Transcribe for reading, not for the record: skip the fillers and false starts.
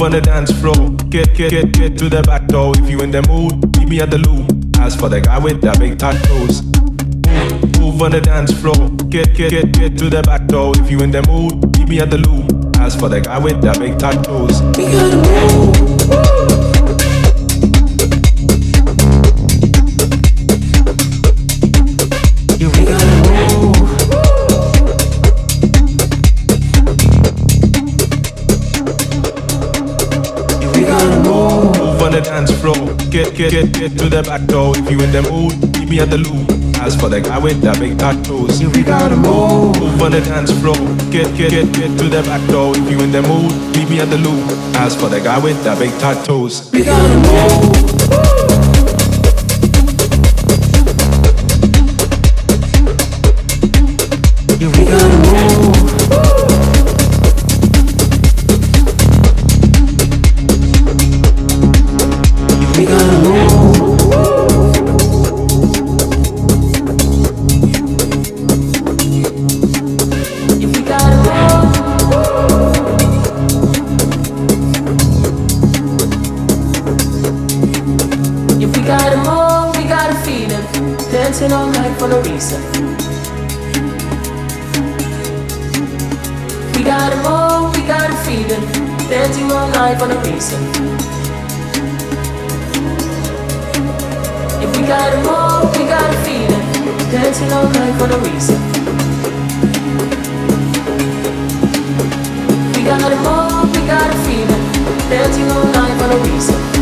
on the dance floor. Get to the back door. If you in the mood, meet me at the loo. Ask for the guy with the big tattoos. Move on the dance floor. Get to the back door. If you in the mood, meet me at the loo. Ask for the guy with the big tattoos. We gotta move. Dance floor. Get to the back door. If you in the mood, meet me at the loo. Ask for the guy with the big tattoos. We gotta move. Move on the dance floor. Get to the back door. If you in the mood, meet me at the loo. Ask for the guy with the big tattoos. We gotta move. We gotta move. We gotta move. If we gotta move. If we gotta move, we gotta feel it. Dancing all night for no reason. We gotta move, we gotta feel it. Dancing all night for no reason. If we gotta move, we gotta feel it. Dancing all night for no reason. We gotta move, we gotta feel it. Dancing all night for no reason.